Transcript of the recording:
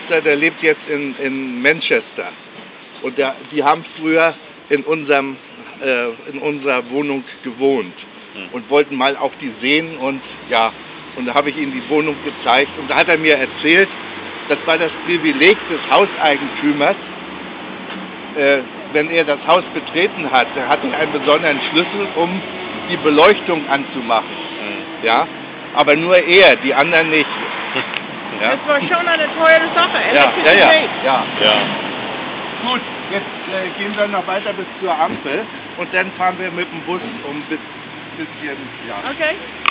Besitzer, der lebt jetzt in Manchester. Und die haben früher in unserer Wohnung gewohnt und wollten mal auch die sehen. Und ja, und da habe ich ihnen die Wohnung gezeigt. Und da hat er mir erzählt, das war das Privileg des Hauseigentümers. Wenn er das Haus betreten hat, er hatte einen besonderen Schlüssel, um die Beleuchtung anzumachen. Ja? Aber nur er, die anderen nicht. Ja? Das war schon eine teure Sache. Ja. Gut, jetzt gehen wir noch weiter bis zur Ampel und dann fahren wir mit dem Bus um ein bisschen. Ja. Okay.